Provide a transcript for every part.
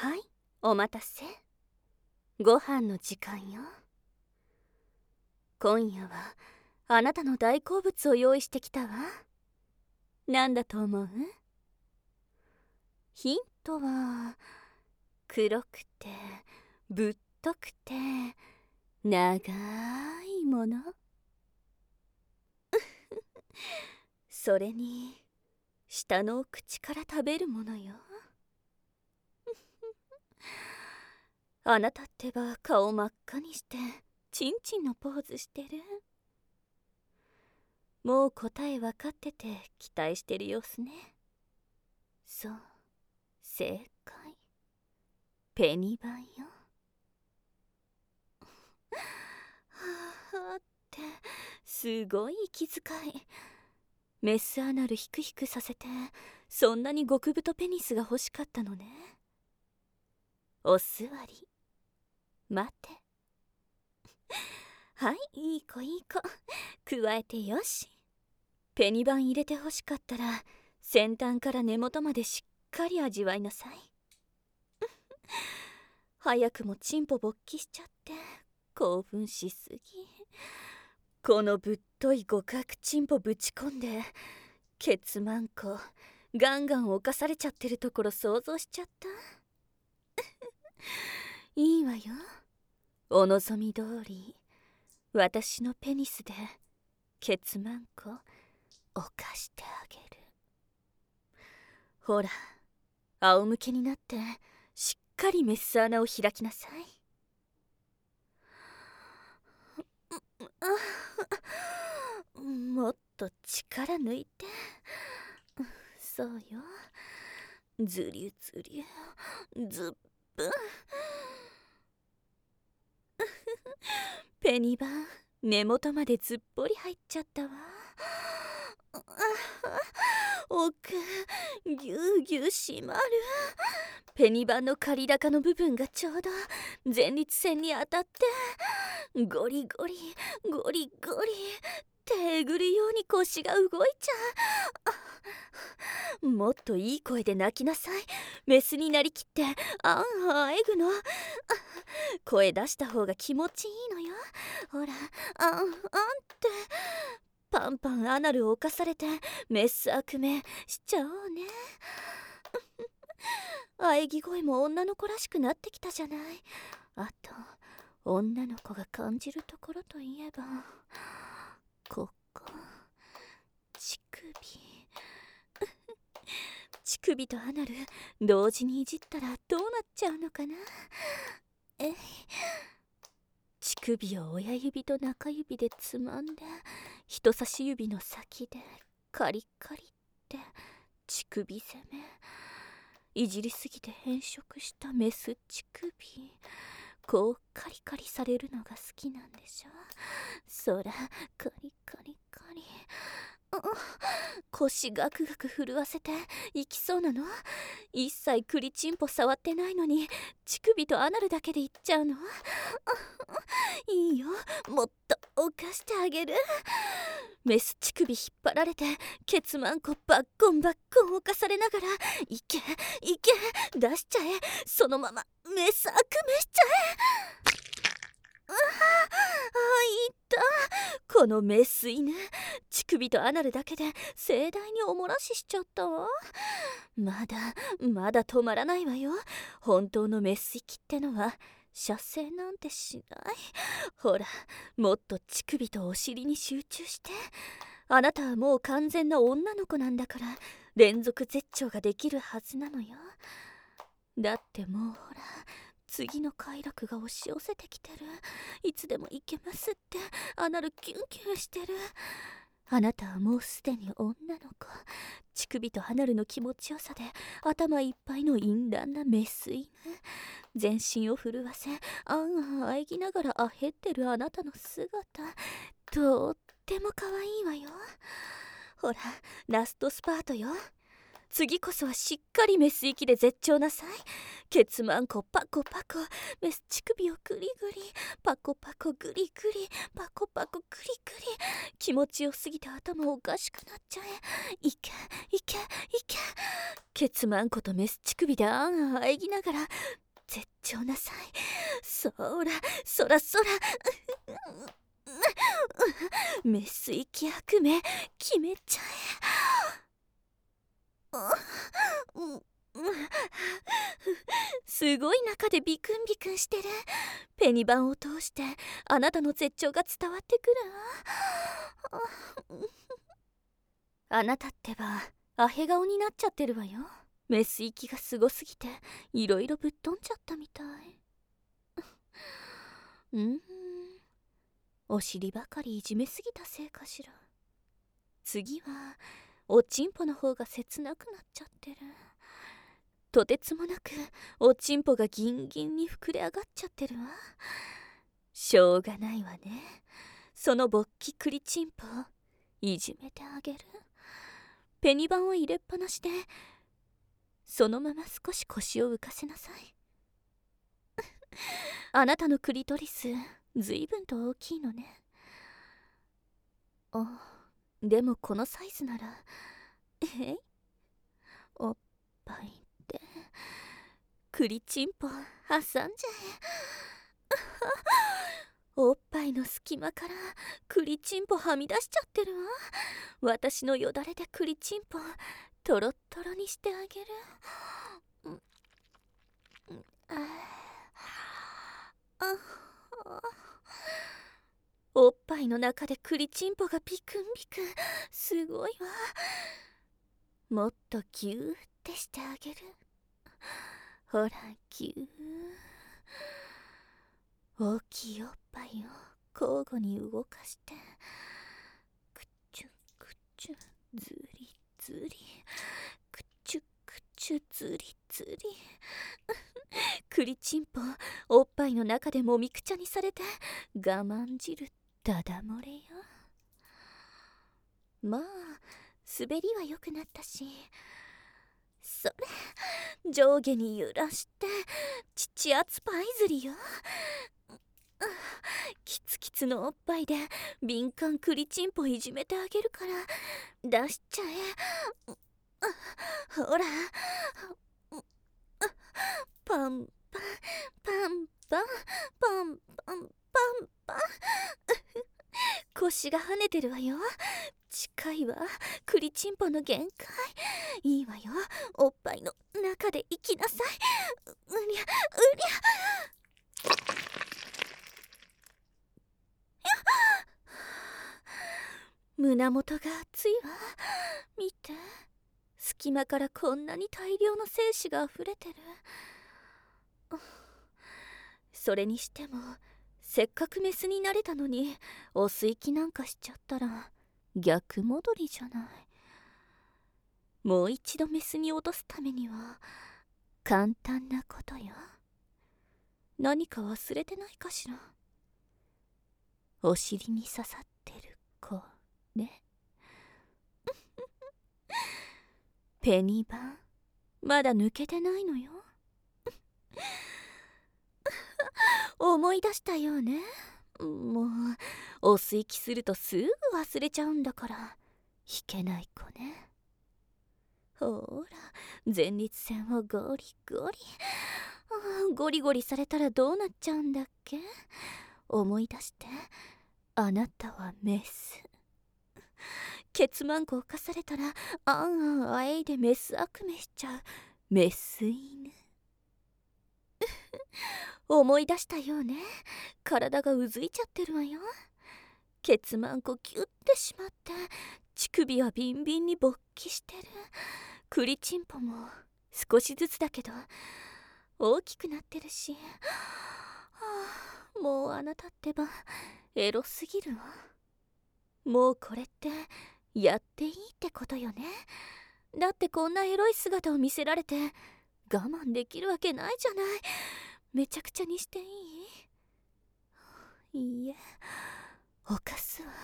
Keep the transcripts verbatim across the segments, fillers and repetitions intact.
はい、お待たせ。ご飯の時間よ。今夜はあなたの大好物を用意してきたわ。なんだと思う？ヒントは黒くてぶっとくて長いもの。それに下のお口から食べるものよ。あなたってば顔真っ赤にしてチンチンのポーズしてる。もう答え分かってて期待してる様子ね。そう、正解。ペニバンよ。はあってすごい息遣い。メスアナルヒクヒクさせてそんなに極太ペニスが欲しかったのね。お座り。待て。はい、いい子いい子。加えてよし。ペニバン入れて欲しかったら先端から根元までしっかり味わいなさい。早くもチンポ勃起しちゃって興奮しすぎ。このぶっとい極悪チンポぶち込んでケツマンコガンガン犯されちゃってるところ想像しちゃった。いいわよ、お望み通り私のペニスでケツマンコ犯してあげる。ほら、仰向けになってしっかりメス穴を開きなさい。もっと力抜いて。そうよ、ずりゅずりゅずっぷん。ペニバン根元までずっぽり入っちゃったわ。奥ぎゅうぎゅう締まる。ペニバンの刈高の部分がちょうど前立腺に当たってゴリゴリゴリゴリ手えぐるように腰が動いちゃう。もっといい声で泣きなさい。メスになりきってあんあえぐの。声出した方が気持ちいいのよ。ほら、あんあんってパンパンアナルを犯されてメス悪名しちゃおうね。喘ぎ声も女の子らしくなってきたじゃない。あと女の子が感じるところといえばここ、乳首。乳首とアナル同時にいじったらどうなっちゃうのかな。えい。乳首を親指と中指でつまんで人差し指の先でカリカリって乳首攻め。いじりすぎて変色したメス乳首。こうカリカリされるのが好きなんでしょ。そらカリカリカリ。腰ガクガク震わせていきそうなの。一切クリチンポ触ってないのに乳首とアナルだけでいっちゃうの。いいよ、もっと犯してあげる。メス乳首引っ張られてケツマンコバッコンバッコン犯されながらいけいけ出しちゃえ。そのままメス悪めしちゃえ。ああ、いった。このメス犬、乳首とアナルだけで盛大におもらししちゃったわ。まだまだ止まらないわよ。本当のメス息ってのは射精なんてしない。ほら、もっと乳首とお尻に集中して。あなたはもう完全な女の子なんだから連続絶頂ができるはずなのよ。だってもうほら、次の快楽が押し寄せてきてる。いつでも行けますってアナルキュンキュンしてる。あなたはもうすでに女の子。乳首とアナルの気持ちよさで頭いっぱいの淫乱なメス犬。全身を震わせあんあん喘ぎながらあへってるあなたの姿、とっても可愛いわよ。ほら、ラストスパートよ。 次こそはしっかりメス息で絶頂なさい。ケツマンコパコパコ、メス乳首をグリグリ、パコパコグリグリ、パコパコグリグリ。気持ちよすぎて頭おかしくなっちゃえ。いけいけいけ。ケツマンコとメス乳首であんあんあえぎながら絶頂なさい。そらそらそらメス息悪夢決めちゃえ。すごい中でビクンビクンしてる。ペニバンを通してあなたの絶頂が伝わってくるわ。あなたってばアヘ顔になっちゃってるわよ。メス息がすごすぎていろいろぶっ飛んじゃったみたい。うんお尻ばかりいじめすぎたせいかしら。次はおちんぽの方が切なくなっちゃってる。とてつもなくおちんぽがギンギンに膨れ上がっちゃってるわ。しょうがないわね。その勃起クリチンポいじめてあげる。ペニバンを入れっぱなしでそのまま少し腰を浮かせなさい。あなたのクリトリスずいぶんと大きいのね。あ、でもこのサイズならえいおっぱいってクリチンポ挟んじゃえ。おっぱいの隙間からクリチンポはみ出しちゃってるわ。私のよだれでクリチンポトロットロにしてあげる。ああおっぱいの中でクリチンポがビクンビクンすごいわ。もっとギューってしてあげる。ほらギュー。大きいおっぱいを交互に動かしてくっちゅくっちゅずりずりくっちゅくっちゅずりずりクリチンポおっぱいの中でもみくちゃにされて我慢汁ダダ漏れよ。まあ滑りは良くなったし、それ上下に揺らして乳圧パイズリよ。キツキツのおっぱいで敏感クリチンポいじめてあげるから出しちゃえ。ほらパンパンパンパンパンパンパンパン腰が跳ねてるわよ。近いわクリチンポの限界。いいわよおっぱいの中で生きなさい。うりゃうりゃ胸元が熱いわ。見て隙間からこんなに大量の精子があふれてる。それにしてもせっかくメスになれたのにお吸い気なんかしちゃったら逆戻りじゃない。もう一度メスに落とすためには簡単なことよ。何か忘れてないかしら。お尻に刺さってる子ね。ペニバンまだ抜けてないのよ。思い出したよね。もうお吸い気するとすぐ忘れちゃうんだから弾けない子ね。ほら前立腺をゴリゴリ。ゴリゴリされたらどうなっちゃうんだっけ。思い出して。あなたはメス。ケツマンコ犯されたらあんあんあえいでメス悪夢しちゃうメス犬。思い出したよね。体がうずいちゃってるわよ。ケツマンコギュッてしまって乳首はビンビンに勃起してる。クリチンポも少しずつだけど大きくなってるし、はあ、もうあなたってばエロすぎるわ。もうこれってやっていいってことよね。だってこんなエロい姿を見せられて我慢できるわけないじゃない。めちゃくちゃにしていい？いいえ、犯すわ。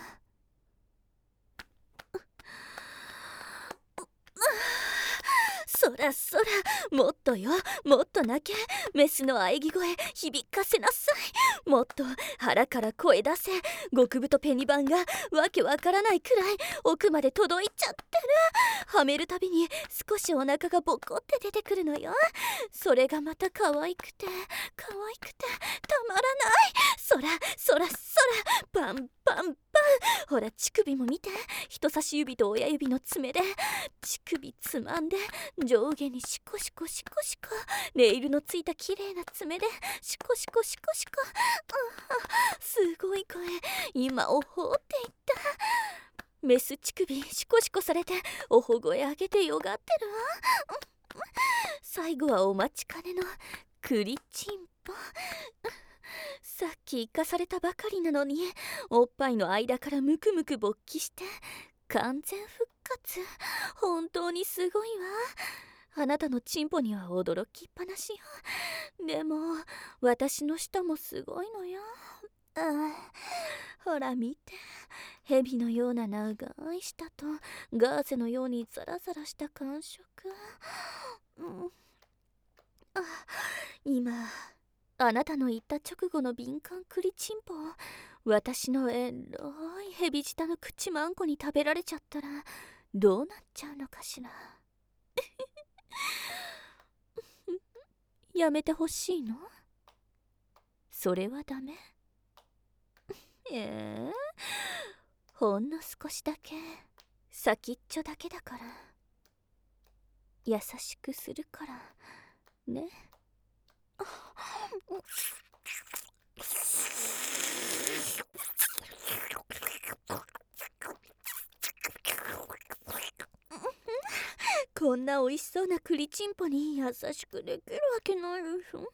そらそら、もっとよ、もっと泣け。メスの喘ぎ声響かせなさい。もっと腹から声出せ。極太ペニバンがわけわからないくらい奥まで届いちゃってる。はめるたびに少しお腹がボコって出てくるのよ。それがまた可愛くて可愛くてたまらない。そらそらそら、パンパンパン。ほら乳首も見て。人差し指と親指の爪で乳首つまんで上下にシコシコシコシコ、ネイルのついた綺麗な爪でシコシコシコシコ、うん、すごい声。今おほっていった。メス乳首シコシコされておほ声上げてよがってるわ、うん、最後はお待ちかねの栗チンポ。さっき生かされたばかりなのにおっぱいの間からムクムク勃起して完全復活。本当にすごいわ。あなたのチンポには驚きっぱなしよ。でも私の舌もすごいのよ。ああ、ほら見て。蛇のような長い舌とガーゼのようにザラザラした感触、うん、あ、今あなたの言った直後の敏感栗チンポを私のエロい蛇舌の口まんこに食べられちゃったらどうなっちゃうのかしら。やめてほしいの？それはダメ？えー、ほんの少しだけ、先っちょだけだから。優しくするからね。こんな美味しそうな栗チンポに優しくできるわけないでしょ。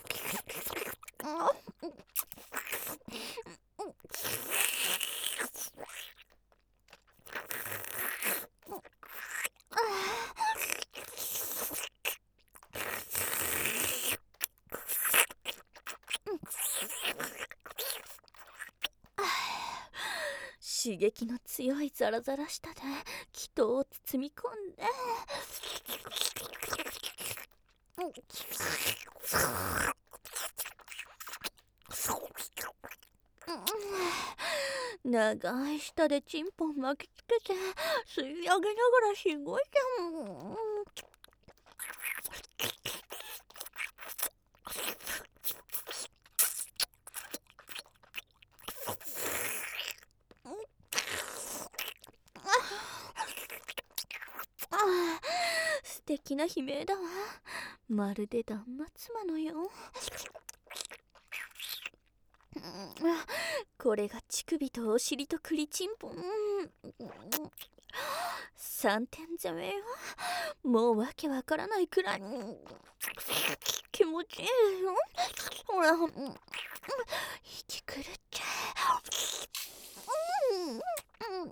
刺激の強いザラザラ舌で気筒を包み込んで、長い舌でチンポン巻きつけて吸い上げながらしごいても、素敵な悲鳴だわ。まるで断末魔のよう。これが乳首とお尻と栗チンポン、さんてん攻めよ。もうわけわからないくらい気持ちいいよ。ほら、息狂っちゃう。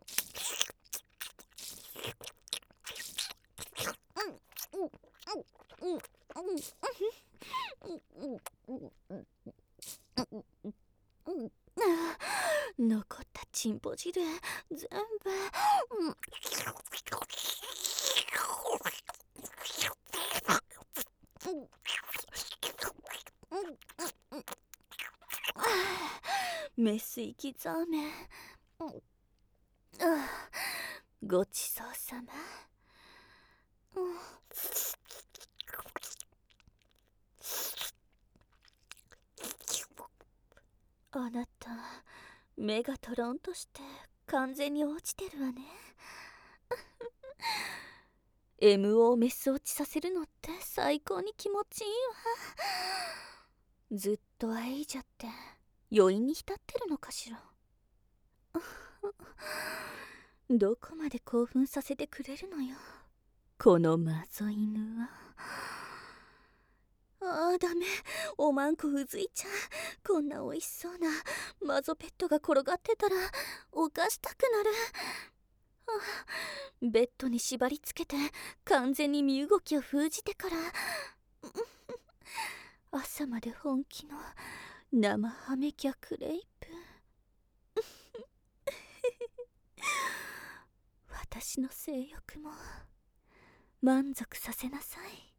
残ったチンポ汁全部、うん、メス生きざめ、ごちそうさま。あなた目がトロンとして完全に落ちてるわね。エムオー メス落ちさせるのって最高に気持ちいいわ。ずっとあえいじゃって余韻に浸ってるのかしら。どこまで興奮させてくれるのよ、このマゾ犬は。ああ、ダメ。おまんこうずいちゃう。こんな美味しそうなマゾペットが転がってたら犯したくなる。ああ、ベッドに縛りつけて完全に身動きを封じてから朝まで本気の生ハメキャクレイプ。私の性欲も満足させなさい。